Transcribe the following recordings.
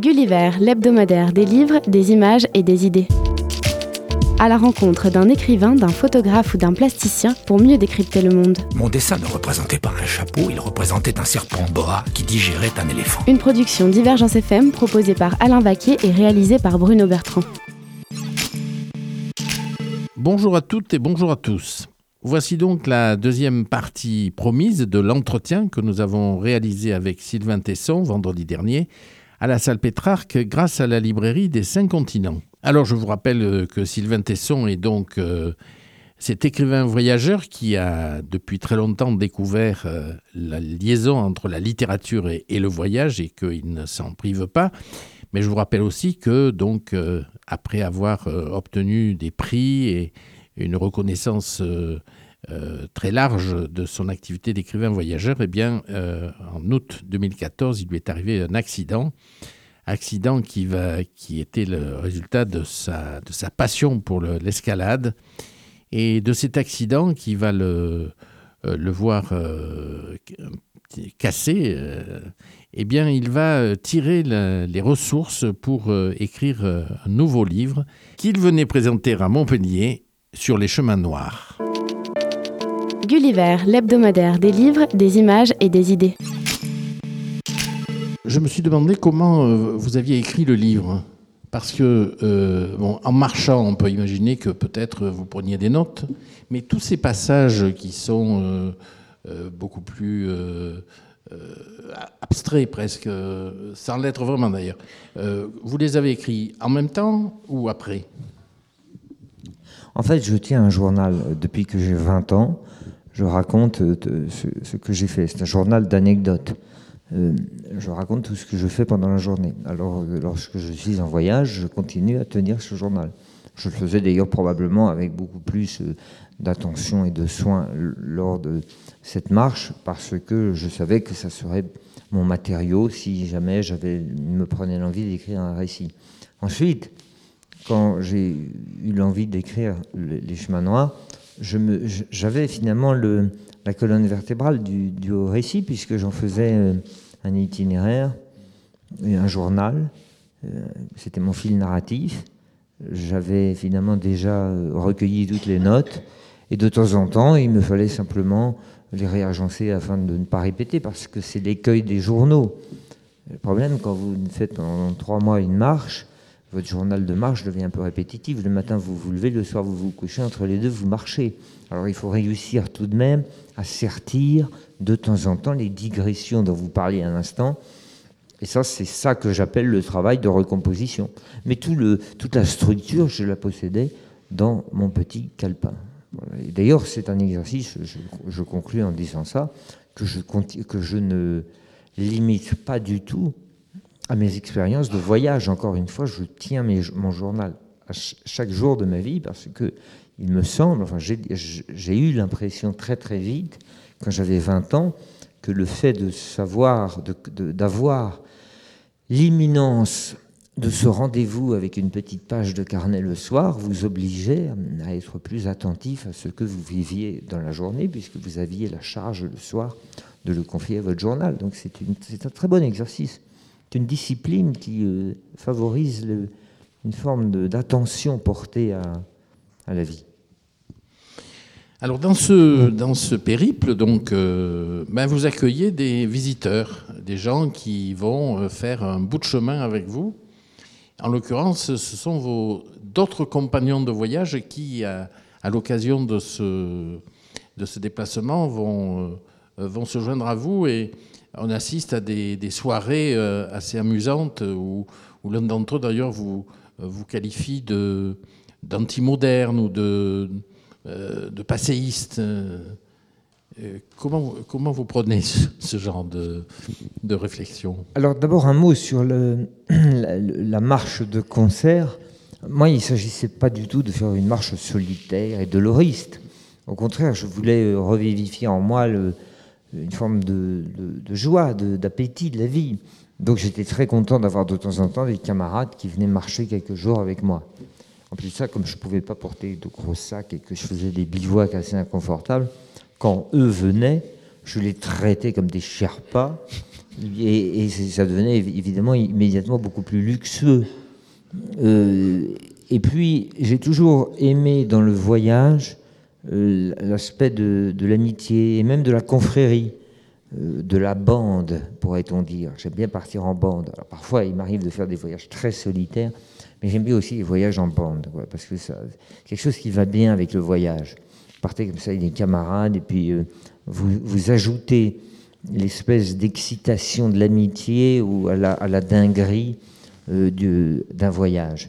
Gulliver, l'hebdomadaire des livres, des images et des idées. À la rencontre d'un écrivain, d'un photographe ou d'un plasticien pour mieux décrypter le monde. Mon dessin ne représentait pas un chapeau, il représentait un serpent boa qui digérait un éléphant. Une production Divergence FM proposée par Alain Vaquet et réalisée par Bruno Bertrand. Bonjour à toutes et bonjour à tous. Voici donc la deuxième partie promise de l'entretien que nous avons réalisé avec Sylvain Tesson vendredi dernier à la salle Pétrarque grâce à la librairie des 5 continents. Alors je vous rappelle que Sylvain Tesson est donc cet écrivain voyageur qui a depuis très longtemps découvert la liaison entre la littérature et le voyage et qu'il ne s'en prive pas. Mais je vous rappelle aussi que donc après avoir obtenu des prix et une reconnaissance très large de son activité d'écrivain voyageur, eh bien, en août 2014, il lui est arrivé un accident qui était le résultat de sa passion pour l'escalade et de cet accident qui va le voir cassé. Eh bien, il va tirer les ressources pour écrire un nouveau livre qu'il venait présenter à Montpellier sur les chemins noirs. Gulliver, l'hebdomadaire des livres, des images et des idées. Je me suis demandé comment vous aviez écrit le livre. Parce que, en marchant, on peut imaginer que peut-être vous preniez des notes, mais tous ces passages qui sont beaucoup plus abstraits presque, sans l'être vraiment d'ailleurs, vous les avez écrits en même temps ou après ? En fait, je tiens un journal depuis que j'ai 20 ans. Je raconte ce que j'ai fait. C'est un journal d'anecdotes. Je raconte tout ce que je fais pendant la journée. Alors, lorsque je suis en voyage, je continue à tenir ce journal. Je le faisais d'ailleurs probablement avec beaucoup plus d'attention et de soin lors de cette marche, parce que je savais que ça serait mon matériau si jamais me prenait l'envie d'écrire un récit. Ensuite, quand j'ai eu l'envie d'écrire Les Chemins Noirs, j'avais finalement la colonne vertébrale du récit, puisque j'en faisais un itinéraire, un journal. C'était mon fil narratif. J'avais finalement déjà recueilli toutes les notes. Et de temps en temps, il me fallait simplement les réagencer afin de ne pas répéter, parce que c'est l'écueil des journaux. Le problème, quand vous faites pendant 3 mois une marche, votre journal de marche devient un peu répétitif. Le matin, vous vous levez, le soir, vous vous couchez. Entre les deux, vous marchez. Alors, il faut réussir tout de même à sertir de temps en temps les digressions dont vous parliez à l'instant. Et ça, c'est ça que j'appelle le travail de recomposition. Mais toute la structure, je la possédais dans mon petit calepin. Voilà. Et d'ailleurs, c'est un exercice, je conclus en disant ça, que je ne limite pas du tout à mes expériences de voyage. Encore une fois, je tiens mon journal à chaque jour de ma vie, parce que il me semble, j'ai eu l'impression très très vite, quand j'avais 20 ans, que le fait de savoir, d'avoir l'imminence de ce rendez-vous avec une petite page de carnet le soir vous obligeait à être plus attentif à ce que vous viviez dans la journée, puisque vous aviez la charge le soir de le confier à votre journal. Donc c'est un très bon exercice. C'est une discipline qui favorise une forme d'attention portée à la vie. Alors dans ce périple, donc, vous accueillez des visiteurs, des gens qui vont faire un bout de chemin avec vous. En l'occurrence, ce sont d'autres compagnons de voyage qui, à l'occasion de ce déplacement, vont se joindre à vous, et on assiste à des soirées assez amusantes où l'un d'entre eux, d'ailleurs, vous qualifie d'anti-moderne ou de passéiste. Comment vous prenez ce genre de réflexion ? Alors d'abord un mot sur la marche de concert. Moi, il ne s'agissait pas du tout de faire une marche solitaire et doloriste. Au contraire, je voulais revivifier en moi une forme de joie, d'appétit de la vie. Donc j'étais très content d'avoir de temps en temps des camarades qui venaient marcher quelques jours avec moi. En plus de ça, comme je ne pouvais pas porter de gros sacs et que je faisais des bivouacs assez inconfortables, quand eux venaient, je les traitais comme des Sherpas. Et ça devenait évidemment immédiatement beaucoup plus luxueux. Et puis, j'ai toujours aimé dans le voyage l'aspect de l'amitié et même de la confrérie, de la bande, pourrait-on dire. J'aime bien partir en bande. Alors, parfois, il m'arrive de faire des voyages très solitaires, mais j'aime bien aussi les voyages en bande, quoi, parce que c'est quelque chose qui va bien avec le voyage. Vous partez comme ça avec des camarades, et puis vous ajoutez l'espèce d'excitation de l'amitié ou à la dinguerie d'un voyage.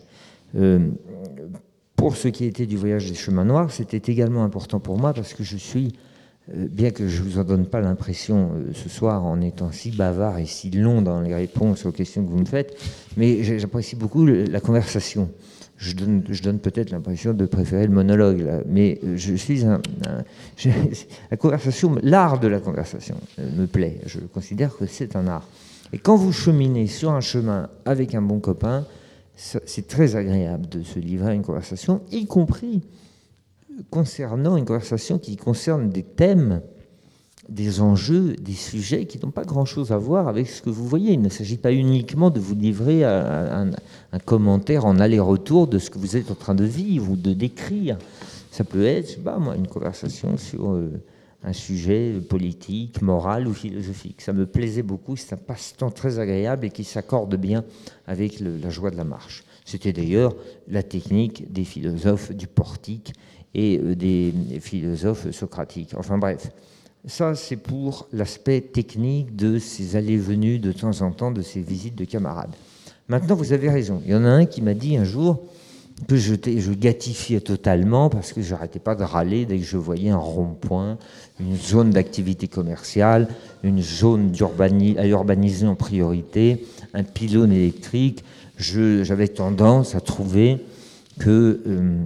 Pour ce qui était du voyage des chemins noirs, c'était également important pour moi parce que je suis, bien que je ne vous en donne pas l'impression ce soir en étant si bavard et si long dans les réponses aux questions que vous me faites, mais j'apprécie beaucoup la conversation. Je donne peut-être l'impression de préférer le monologue, là, mais je suis la conversation, l'art de la conversation me plaît. Je considère que c'est un art. Et quand vous cheminez sur un chemin avec un bon copain, c'est très agréable de se livrer à une conversation, y compris concernant une conversation qui concerne des thèmes, des enjeux, des sujets qui n'ont pas grand-chose à voir avec ce que vous voyez. Il ne s'agit pas uniquement de vous livrer à un commentaire en aller-retour de ce que vous êtes en train de vivre ou de décrire. Ça peut être, je sais pas moi, une conversation sur un sujet politique, moral ou philosophique. Ça me plaisait beaucoup, c'est un passe-temps très agréable et qui s'accorde bien avec la joie de la marche. C'était d'ailleurs la technique des philosophes du portique et des philosophes socratiques. Enfin bref, ça c'est pour l'aspect technique de ces allées-venues de temps en temps, de ces visites de camarades. Maintenant, vous avez raison. Il y en a un qui m'a dit un jour que je gatifiais totalement parce que je n'arrêtais pas de râler dès que je voyais un rond-point, une zone d'activité commerciale, une zone à urbaniser en priorité, un pylône électrique. J'avais tendance à trouver que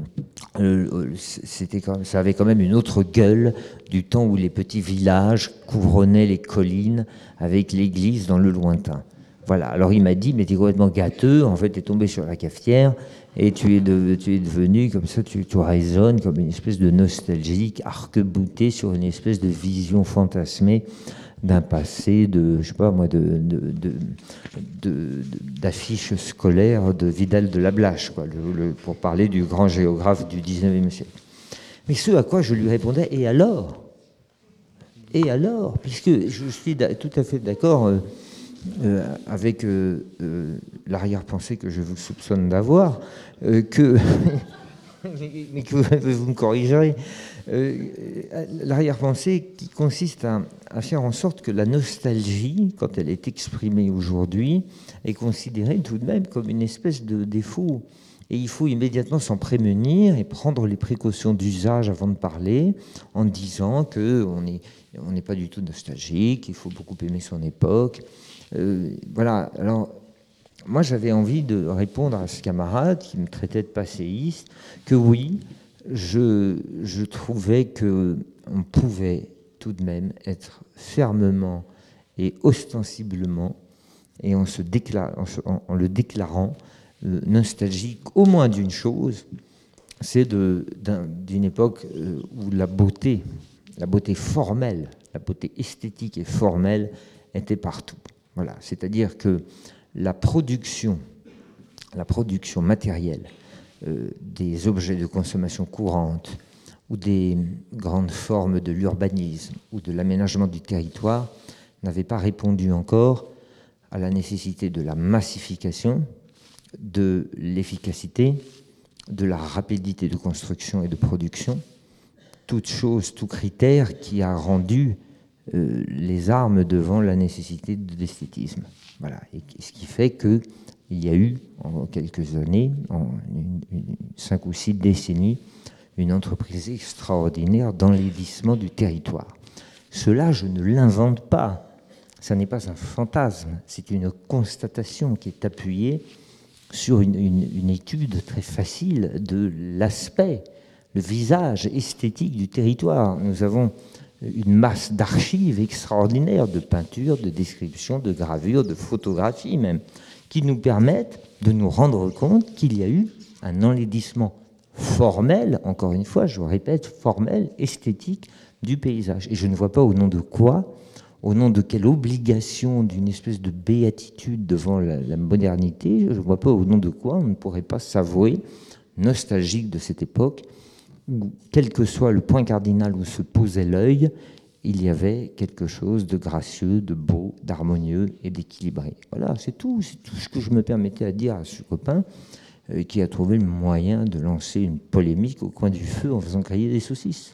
ça avait quand même une autre gueule du temps où les petits villages couronnaient les collines avec l'église dans le lointain. Voilà. Alors il m'a dit, mais t'es complètement gâteux, en fait t'es tombé sur la cafetière et tu es devenu comme ça, tu résonnes comme une espèce de nostalgique arc-bouté sur une espèce de vision fantasmée d'un passé je sais pas moi, d'affiches scolaires de Vidal de la Blache, quoi, pour parler du grand géographe du 19e siècle. Mais ce à quoi je lui répondais, et alors, puisque je suis tout à fait d'accord avec l'arrière-pensée que je vous soupçonne d'avoir, mais que vous me corrigerez, l'arrière-pensée qui consiste à faire en sorte que la nostalgie, quand elle est exprimée aujourd'hui, est considérée tout de même comme une espèce de défaut. Et il faut immédiatement s'en prémunir et prendre les précautions d'usage avant de parler, en disant qu'on n'est pas du tout nostalgique, il faut beaucoup aimer son époque. Voilà. Alors, moi, j'avais envie de répondre à ce camarade qui me traitait de passéiste, que oui, je trouvais qu'on pouvait tout de même être fermement et ostensiblement, et en le déclarant, nostalgique au moins d'une chose, c'est d'une époque où la beauté formelle, la beauté esthétique et formelle était partout. Voilà. C'est-à-dire que la production matérielle des objets de consommation courante ou des grandes formes de l'urbanisme ou de l'aménagement du territoire n'avait pas répondu encore à la nécessité de la massification, de l'efficacité, de la rapidité de construction et de production, toute chose, tout critère qui a rendu les armes devant la nécessité de l'esthétisme. Voilà. Et ce qui fait qu'il y a eu, en quelques années, en 5 ou 6 décennies, une entreprise extraordinaire d'enlaidissement du territoire. Cela, je ne l'invente pas. Ça n'est pas un fantasme, c'est une constatation qui est appuyée sur une étude très facile de l'aspect, le visage esthétique du territoire. Nous avons une masse d'archives extraordinaires, de peintures, de descriptions, de gravures, de photographies même, qui nous permettent de nous rendre compte qu'il y a eu un enlaidissement formel, encore une fois, je vous répète, formel, esthétique du paysage. Et je ne vois pas au nom de quoi au nom de quelle obligation d'une espèce de béatitude devant la modernité, je ne vois pas au nom de quoi on ne pourrait pas s'avouer nostalgique de cette époque où, quel que soit le point cardinal où se posait l'œil, il y avait quelque chose de gracieux, de beau, d'harmonieux et d'équilibré. Voilà, c'est tout ce que je me permettais à dire à ce copain qui a trouvé le moyen de lancer une polémique au coin du feu en faisant griller des saucisses.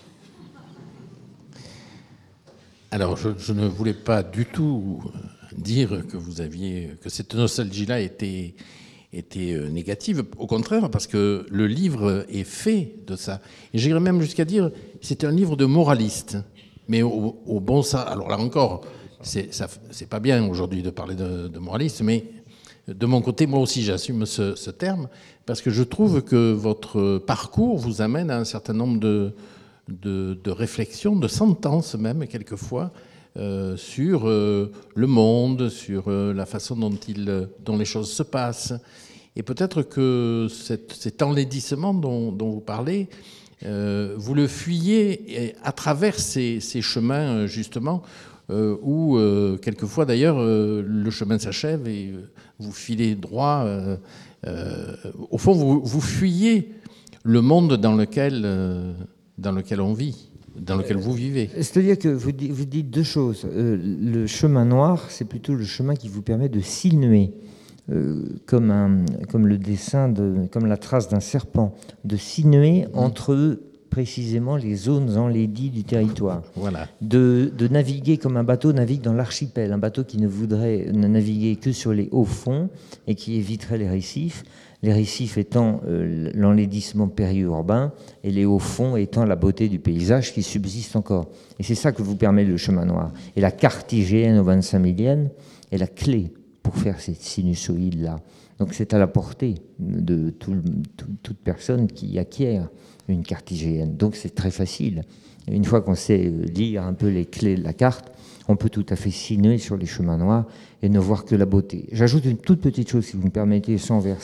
Alors, je ne voulais pas du tout dire que cette nostalgie-là était négative. Au contraire, parce que le livre est fait de ça. Et j'irais même jusqu'à dire c'est un livre de moraliste. Mais au bon sens. Alors là encore, c'est pas bien aujourd'hui de parler de moraliste, mais de mon côté, moi aussi, j'assume ce terme, parce que je trouve que votre parcours vous amène à un certain nombre de réflexions, de sentences même, quelquefois, sur le monde, sur la façon dont les choses se passent. Et peut-être que cet enlaidissement dont vous parlez, vous le fuyez à travers ces chemins, justement, où, quelquefois, d'ailleurs, le chemin s'achève et vous filez droit. Au fond, vous fuyez le monde dans lequel on vit, dans lequel vous vivez. C'est-à-dire que vous dites deux choses. Le chemin noir, c'est plutôt le chemin qui vous permet de sinuer, comme le dessin, comme la trace d'un serpent, de sinuer entre précisément les zones enlaidies du territoire. Voilà. De naviguer comme un bateau navigue dans l'archipel, un bateau qui ne voudrait ne naviguer que sur les hauts fonds et qui éviterait les récifs étant l'enlaidissement périurbain et les hauts fonds étant la beauté du paysage qui subsiste encore. Et c'est ça que vous permet le chemin noir. Et la carte IGN au 25 millième est la clé pour faire cette sinusoïde-là. Donc c'est à la portée de toute personne qui acquiert une carte IGN. Donc c'est très facile. Une fois qu'on sait lire un peu les clés de la carte, on peut tout à fait sinuer sur les chemins noirs et ne voir que la beauté. J'ajoute une toute petite chose, si vous me permettez,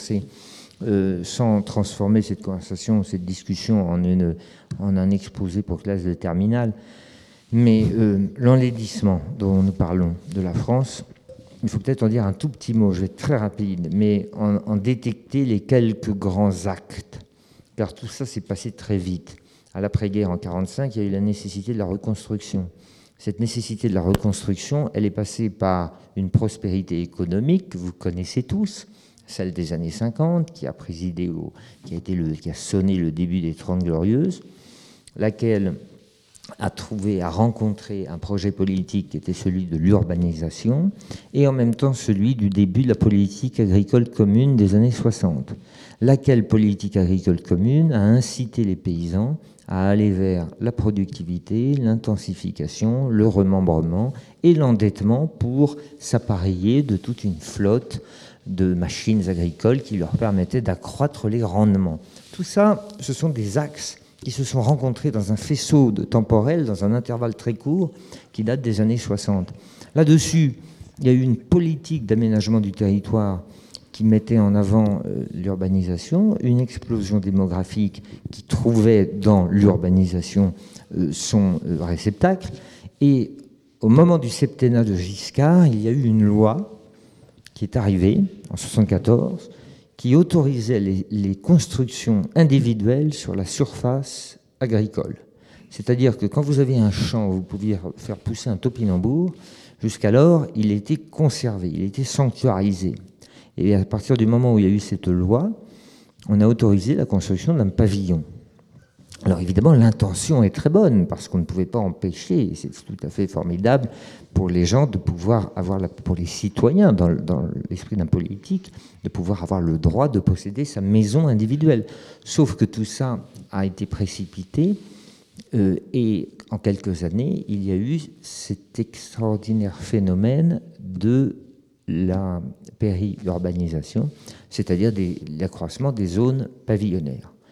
sans transformer cette conversation, cette discussion en un exposé pour classe de terminale. Mais l'enlaidissement dont nous parlons de la France, il faut peut-être en dire un tout petit mot, je vais être très rapide, mais en détecter les quelques grands actes. Car tout ça s'est passé très vite. À l'après-guerre, en 1945, il y a eu la nécessité de la reconstruction. Cette nécessité de la reconstruction, elle est passée par une prospérité économique que vous connaissez tous, celle des années 50, qui a sonné le début des 30 Glorieuses, laquelle a rencontré un projet politique qui était celui de l'urbanisation et en même temps celui du début de la politique agricole commune des années 60. Laquelle politique agricole commune a incité les paysans à aller vers la productivité, l'intensification, le remembrement et l'endettement pour s'appareiller de toute une flotte de machines agricoles qui leur permettaient d'accroître les rendements. Tout ça, ce sont des axes qui se sont rencontrés dans un faisceau temporel, dans un intervalle très court, qui date des années 60. Là-dessus, il y a eu une politique d'aménagement du territoire qui mettait en avant l'urbanisation, une explosion démographique qui trouvait dans l'urbanisation son réceptacle. Et au moment du septennat de Giscard, il y a eu une loi qui est arrivée en 1974, qui autorisait les constructions individuelles sur la surface agricole. C'est-à-dire que quand vous avez un champ où vous pouviez faire pousser un topinambour, jusqu'alors, il était conservé, il était sanctuarisé. Et à partir du moment où il y a eu cette loi, on a autorisé la construction d'un pavillon. Alors évidemment, l'intention est très bonne, parce qu'on ne pouvait pas empêcher, c'est tout à fait formidable pour les gens de pouvoir avoir, pour les citoyens, dans l'esprit d'un politique, de pouvoir avoir le droit de posséder sa maison individuelle. Sauf que tout ça a été précipité, et en quelques années, il y a eu cet extraordinaire phénomène de la périurbanisation, c'est-à-dire l'accroissement des zones pavillonnaires.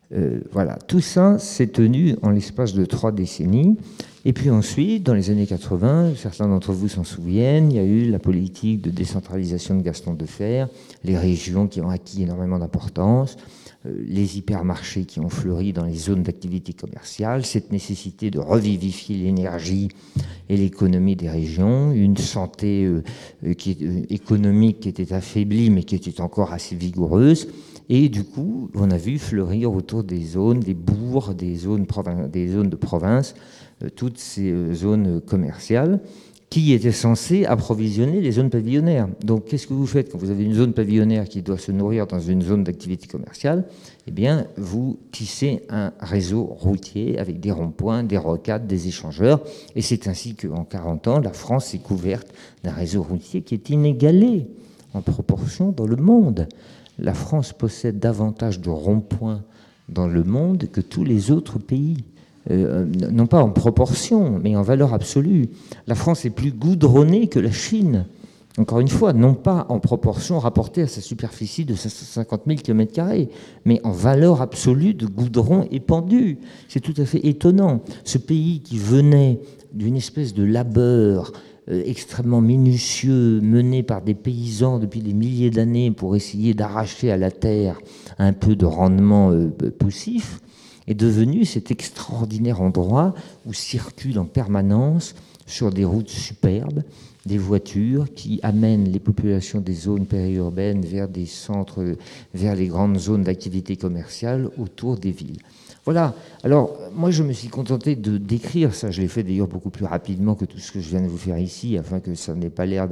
Voilà, tout ça s'est tenu en l'espace de 3 décennies. Et puis ensuite, dans les années 80, certains d'entre vous s'en souviennent, il y a eu la politique de décentralisation de Gaston Defferre, les régions qui ont acquis énormément d'importance, les hypermarchés qui ont fleuri dans les zones d'activité commerciale, cette nécessité de revivifier l'énergie et l'économie des régions, une santé économique qui était affaiblie mais qui était encore assez vigoureuse. Et du coup, on a vu fleurir autour des zones, des bourgs, des zones de province, toutes ces zones commerciales qui étaient censées approvisionner les zones pavillonnaires. Donc, qu'est-ce que vous faites quand vous avez une zone pavillonnaire qui doit se nourrir dans une zone d'activité commerciale? Eh bien, vous tissez un réseau routier avec des ronds-points, des rocades, des échangeurs. Et c'est ainsi qu'en 40 ans, la France est couverte d'un réseau routier qui est inégalé en proportion dans le monde. La France possède davantage de ronds-points dans le monde que tous les autres pays. Non pas en proportion, mais en valeur absolue. La France est plus goudronnée que la Chine. Encore une fois, non pas en proportion rapportée à sa superficie de 550 000 km², mais en valeur absolue de goudron épandu. C'est tout à fait étonnant. Ce pays qui venait d'une espèce de labeur extrêmement minutieux, mené par des paysans depuis des milliers d'années pour essayer d'arracher à la terre un peu de rendement poussif, est devenu cet extraordinaire endroit où circulent en permanence, sur des routes superbes, des voitures qui amènent les populations des zones périurbaines vers des centres, vers les grandes zones d'activité commerciale autour des villes. Voilà. Alors, moi, je me suis contenté de décrire ça. Je l'ai fait d'ailleurs beaucoup plus rapidement que tout ce que je viens de vous faire ici, afin que ça n'ait pas l'air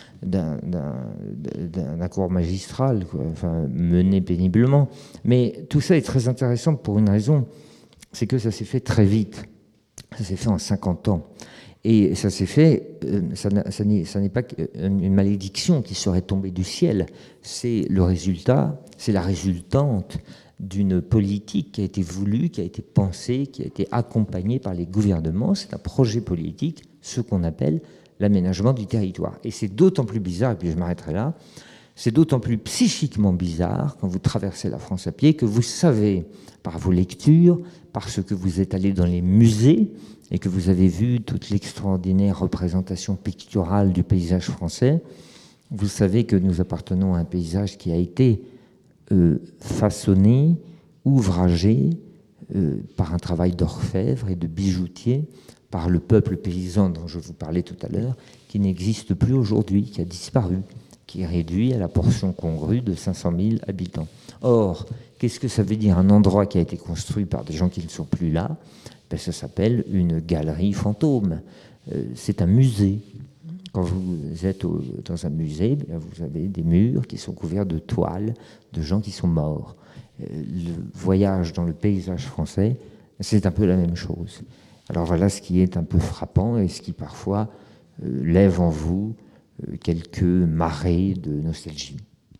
d'un cours magistral, quoi, enfin, mené péniblement. Mais tout ça est très intéressant pour une raison, c'est que ça s'est fait très vite. Ça s'est fait en 50 ans. Et ça s'est fait, ça n'est pas une malédiction qui serait tombée du ciel. C'est le résultat, c'est la résultante d'une politique qui a été voulue, qui a été pensée, qui a été accompagnée par les gouvernements. C'est un projet politique, ce qu'on appelle l'aménagement du territoire. Et c'est d'autant plus bizarre, et puis je m'arrêterai là, c'est d'autant plus psychiquement bizarre quand vous traversez la France à pied que vous savez, par vos lectures, parce que vous êtes allé dans les musées et que vous avez vu toute l'extraordinaire représentation picturale du paysage français, vous savez que nous appartenons à un paysage qui a été façonné, ouvragé par un travail d'orfèvre et de bijoutier, par le peuple paysan dont je vous parlais tout à l'heure, qui n'existe plus aujourd'hui, qui a disparu, qui est réduit à la portion congrue de 500 000 habitants. Or, qu'est-ce que ça veut dire un endroit qui a été construit par des gens qui ne sont plus là? Ben, ça s'appelle une galerie fantôme. C'est un musée. Quand vous êtes dans un musée, bien, vous avez des murs qui sont couverts de toiles de gens qui sont morts. Le voyage dans le paysage français, c'est un peu la même chose. Alors voilà ce qui est un peu frappant et ce qui parfois lève en vous quelques marées de nostalgie.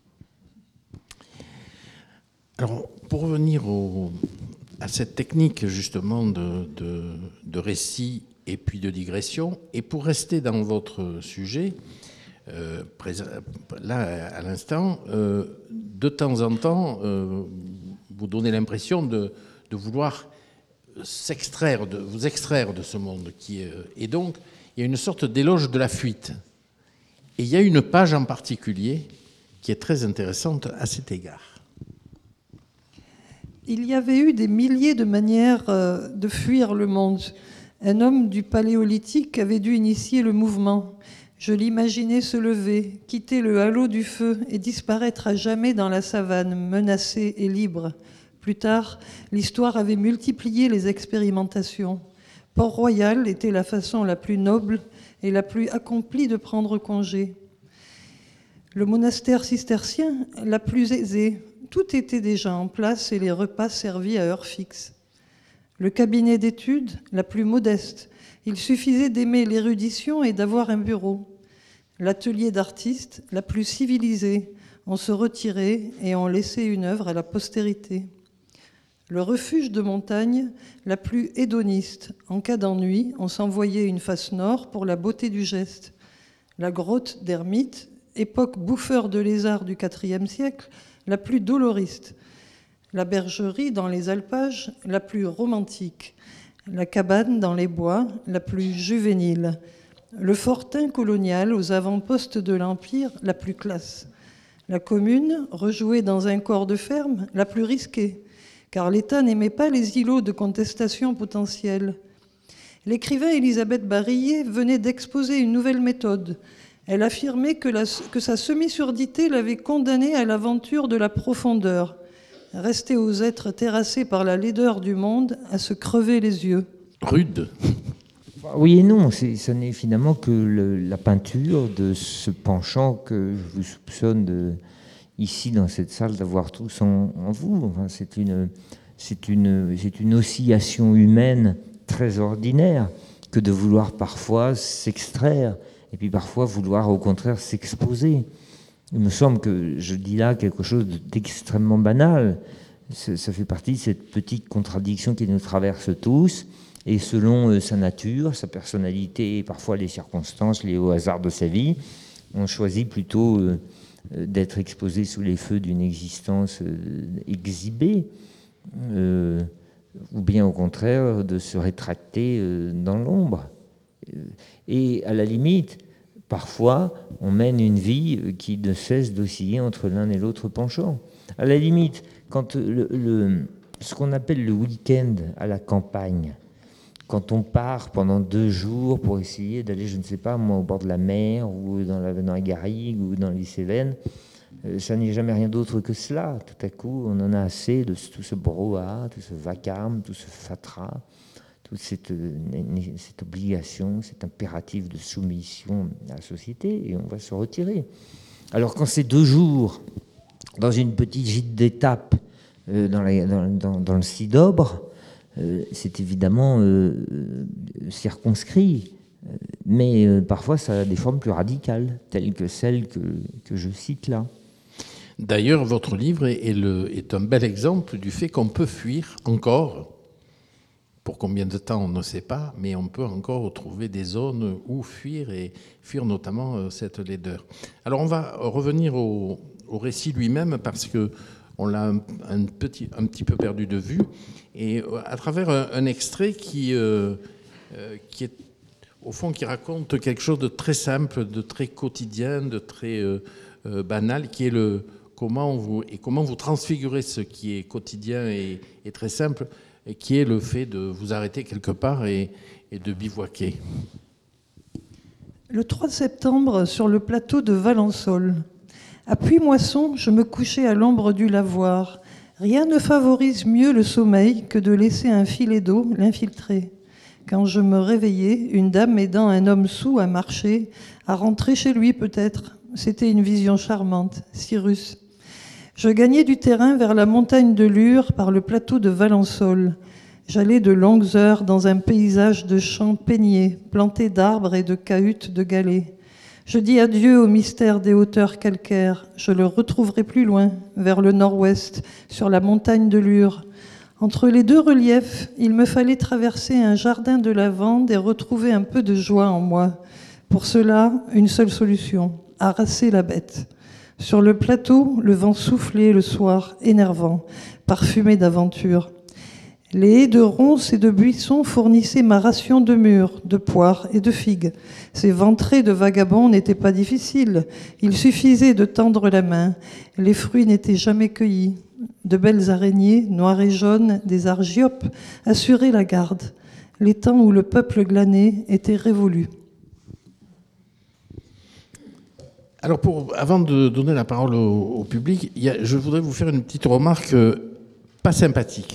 Alors, pour revenir à cette technique justement de récit et puis de digression, et pour rester dans votre sujet, là, à l'instant, de temps en temps, vous donnez l'impression de vouloir vous extraire de ce monde. Et donc, il y a une sorte d'éloge de la fuite. Et il y a une page en particulier qui est très intéressante à cet égard. Il y avait eu des milliers de manières de fuir le monde. Un homme du Paléolithique avait dû initier le mouvement. Je l'imaginais se lever, quitter le halo du feu et disparaître à jamais dans la savane, menacé et libre. Plus tard, l'histoire avait multiplié les expérimentations. Port-Royal était la façon la plus noble et la plus accomplie de prendre congé. Le monastère cistercien, la plus aisée. Tout était déjà en place et les repas servis à heure fixe. Le cabinet d'études, la plus modeste. Il suffisait d'aimer l'érudition et d'avoir un bureau. L'atelier d'artiste, la plus civilisée. On se retirait et on laissait une œuvre à la postérité. Le refuge de montagne, la plus hédoniste. En cas d'ennui, on s'envoyait une face nord pour la beauté du geste. La grotte d'ermite, époque bouffeur de lézards du IVe siècle, la plus doloriste. La bergerie dans les alpages, la plus romantique. La cabane dans les bois, la plus juvénile. Le fortin colonial aux avant-postes de l'Empire, la plus classe. La commune, rejouée dans un corps de ferme, la plus risquée, car l'État n'aimait pas les îlots de contestation potentielle. L'écrivain Élisabeth Barillet venait d'exposer une nouvelle méthode. Elle affirmait que sa semi-surdité l'avait condamnée à l'aventure de la profondeur, rester aux êtres terrassés par la laideur du monde, à se crever les yeux. Rude. Oui et non, ce n'est finalement que la peinture de ce penchant que je vous soupçonne ici dans cette salle d'avoir tous en vous. Enfin, c'est une oscillation humaine très ordinaire que de vouloir parfois s'extraire et puis parfois vouloir au contraire s'exposer. Il me semble que je dis là quelque chose d'extrêmement banal. Ça fait partie de cette petite contradiction qui nous traverse tous. Et selon sa nature, sa personnalité et parfois les circonstances liées au hasard de sa vie, on choisit plutôt d'être exposé sous les feux d'une existence exhibée, ou bien au contraire de se rétracter dans l'ombre. Et à la limite, parfois, on mène une vie qui ne cesse d'osciller entre l'un et l'autre penchant. À la limite, quand ce qu'on appelle le week-end à la campagne, quand on part pendant 2 jours pour essayer d'aller, je ne sais pas, moi, au bord de la mer, ou dans la Garrigue, ou dans les Cévennes, ça n'est jamais rien d'autre que cela. Tout à coup, on en a assez de tout ce brouhaha, tout ce vacarme, tout ce fatras, toute cette obligation, cet impératif de soumission à la société, et on va se retirer. Alors quand c'est 2 jours, dans une petite gîte d'étape, dans le Cidobre, c'est évidemment circonscrit, mais parfois ça a des formes plus radicales, telles que celles que je cite là. D'ailleurs, votre livre est un bel exemple du fait qu'on peut fuir encore, pour combien de temps on ne sait pas, mais on peut encore trouver des zones où fuir, et fuir notamment cette laideur. Alors on va revenir au récit lui-même, parce que on l'a un petit peu perdu de vue, et à travers un extrait qui est au fond qui raconte quelque chose de très simple, de très quotidien, de très banal, qui est comment vous transfigurez ce qui est quotidien et très simple, et qui est le fait de vous arrêter quelque part et de bivouaquer. Le 3 septembre, sur le plateau de Valençol. À Puy-Moisson, je me couchais à l'ombre du lavoir. Rien ne favorise mieux le sommeil que de laisser un filet d'eau l'infiltrer. Quand je me réveillais, une dame aidant un homme soûl à marcher, à rentrer chez lui peut-être. C'était une vision charmante, Cyrus. Je gagnais du terrain vers la montagne de Lure par le plateau de Valençol. J'allais de longues heures dans un paysage de champs peignés, plantés d'arbres et de cahutes de galets. Je dis adieu au mystère des hauteurs calcaires. Je le retrouverai plus loin, vers le nord-ouest, sur la montagne de Lure. Entre les 2 reliefs, il me fallait traverser un jardin de lavande et retrouver un peu de joie en moi. Pour cela, une seule solution, harasser la bête. Sur le plateau, le vent soufflait le soir, énervant, parfumé d'aventure. Les haies de ronces et de buissons fournissaient ma ration de mûres, de poires et de figues. Ces ventrées de vagabonds n'étaient pas difficiles. Il suffisait de tendre la main. Les fruits n'étaient jamais cueillis. De belles araignées, noires et jaunes, des argiopes, assuraient la garde. Les temps où le peuple glanait étaient révolus. Alors, avant de donner la parole au public, je voudrais vous faire une petite remarque pas sympathique.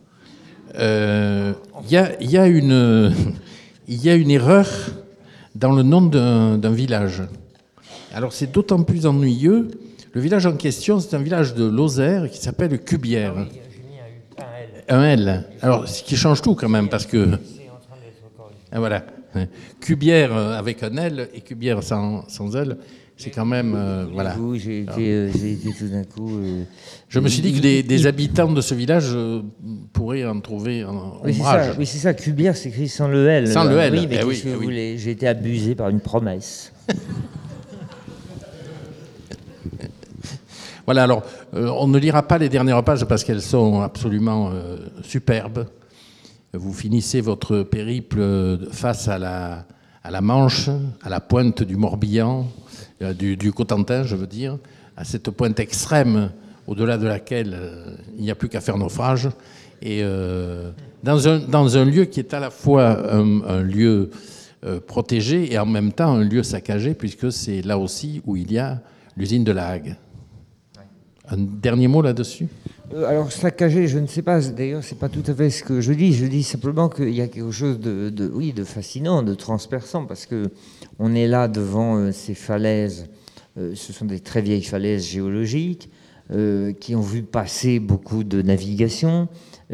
Il y a une erreur dans le nom d'un village. Alors, c'est d'autant plus ennuyeux. Le village en question, c'est un village de Lozère qui s'appelle Cubière. Ah oui, j'ai mis un L. Alors, ce qui change tout quand même, parce que... C'est en train d'être corrigé. Voilà. Cubière avec un L et Cubière sans L. C'est quand même... voilà. J'ai été tout d'un coup... je me suis dit que des habitants de ce village pourraient en trouver ombrage. Oui, c'est ça. Cubière s'écrit sans le L. Sans le L. Oui, mais qu'est-ce que vous voulez ? J'ai été abusé par une promesse. Voilà, alors, on ne lira pas les dernières pages parce qu'elles sont absolument superbes. Vous finissez votre périple face à la Manche, à la pointe du Morbihan, du Cotentin, je veux dire, à cette pointe extrême au-delà de laquelle il n'y a plus qu'à faire naufrage. Et dans un lieu qui est à la fois un lieu protégé et en même temps un lieu saccagé, puisque c'est là aussi où il y a l'usine de La Hague. Un dernier mot là-dessus ? Alors, saccagé, je ne sais pas. D'ailleurs, c'est pas tout à fait ce que je dis. Je dis simplement qu'il y a quelque chose de fascinant, de transperçant, parce que on est là devant ces falaises. Ce sont des très vieilles falaises géologiques qui ont vu passer beaucoup de navigation.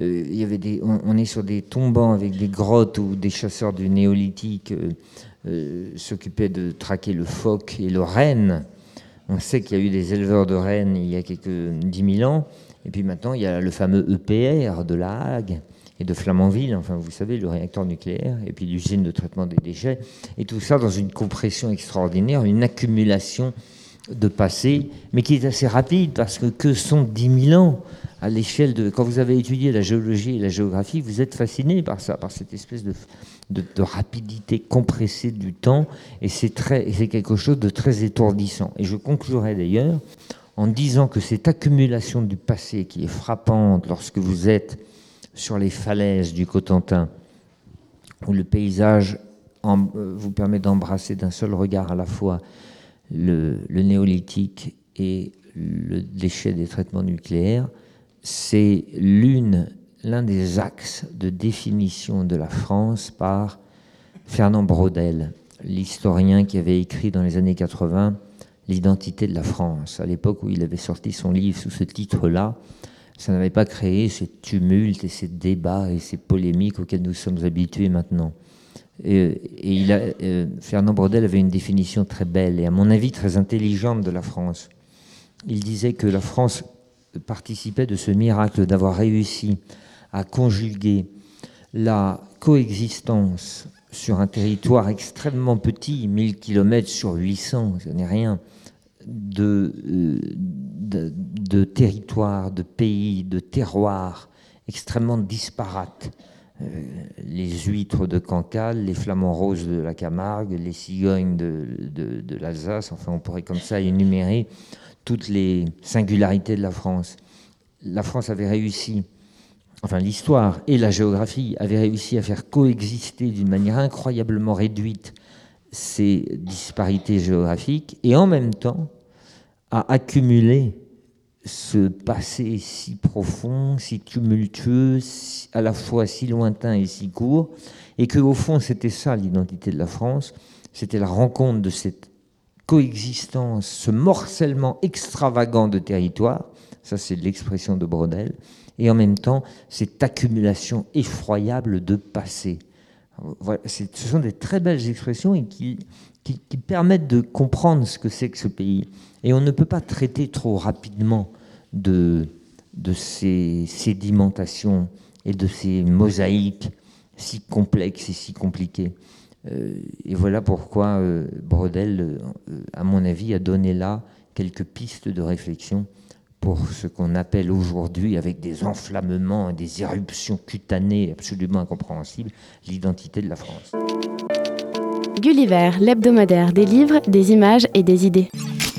On est sur des tombants avec des grottes où des chasseurs du néolithique s'occupaient de traquer le phoque et le renne. On sait qu'il y a eu des éleveurs de rennes il y a quelques 10 000 ans. Et puis maintenant, il y a le fameux EPR de La Hague et de Flamanville, enfin vous savez, le réacteur nucléaire, et puis l'usine de traitement des déchets. Et tout ça dans une compression extraordinaire, une accumulation de passé, mais qui est assez rapide, parce que sont 10 000 ans à l'échelle de... Quand vous avez étudié la géologie et la géographie, vous êtes fasciné par ça, par cette espèce de rapidité compressée du temps, et c'est quelque chose de très étourdissant. Et je conclurai d'ailleurs en disant que cette accumulation du passé qui est frappante lorsque vous êtes sur les falaises du Cotentin, où le paysage vous permet d'embrasser d'un seul regard à la fois le néolithique et le déchet des traitements nucléaires, c'est l'un des axes de définition de la France par Fernand Braudel, l'historien qui avait écrit dans les années 80 l'identité de la France. À l'époque où il avait sorti son livre sous ce titre-là, ça n'avait pas créé ces tumultes et ces débats et ces polémiques auxquels nous sommes habitués maintenant. Fernand Braudel avait une définition très belle et à mon avis très intelligente de la France. Il disait que la France participait de ce miracle d'avoir réussi à conjuguer la coexistence sur un territoire extrêmement petit, 1000 km sur 800, ce n'est rien, de territoires, de pays, de terroirs extrêmement disparates. Les huîtres de Cancale, les flamants roses de la Camargue, les cigognes de l'Alsace, enfin on pourrait comme ça énumérer toutes les singularités de la France. La France avait réussi, enfin l'histoire et la géographie avaient réussi à faire coexister d'une manière incroyablement réduite ces disparités géographiques et en même temps à accumuler ce passé si profond, si tumultueux, à la fois si lointain et si court, et qu'au fond c'était ça l'identité de la France, c'était la rencontre de cette coexistence, ce morcellement extravagant de territoires, ça c'est l'expression de Braudel, et en même temps cette accumulation effroyable de passé. Voilà, ce sont des très belles expressions et qui permettent de comprendre ce que c'est que ce pays. Et on ne peut pas traiter trop rapidement de ces sédimentations et de ces mosaïques si complexes et si compliquées. Et voilà pourquoi Braudel, à mon avis, a donné là quelques pistes de réflexion pour ce qu'on appelle aujourd'hui, avec des enflammements, des éruptions cutanées absolument incompréhensibles, l'identité de la France. Gulliver, l'hebdomadaire des livres, des images et des idées.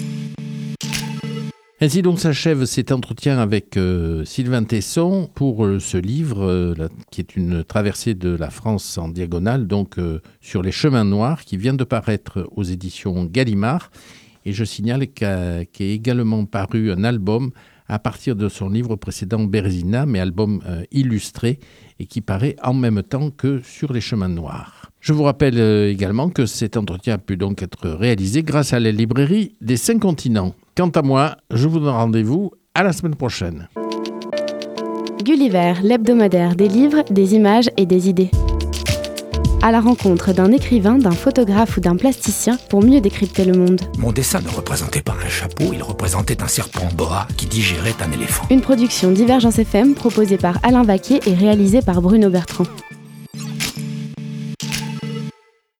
Ainsi donc s'achève cet entretien avec Sylvain Tesson pour ce livre qui est une traversée de la France en diagonale, donc sur les chemins noirs, qui vient de paraître aux éditions Gallimard. Et je signale qu'est également paru un album à partir de son livre précédent Bérésina, mais album illustré et qui paraît en même temps que Sur les chemins noirs. Je vous rappelle également que cet entretien a pu donc être réalisé grâce à la librairie des 5 continents. Quant à moi, je vous donne rendez-vous à la semaine prochaine. Gulliver, l'hebdomadaire des livres, des images et des idées. À la rencontre d'un écrivain, d'un photographe ou d'un plasticien pour mieux décrypter le monde. Mon dessin ne représentait pas un chapeau, il représentait un serpent boa qui digérait un éléphant. Une production Divergence FM proposée par Alain Vaquier et réalisée par Bruno Bertrand.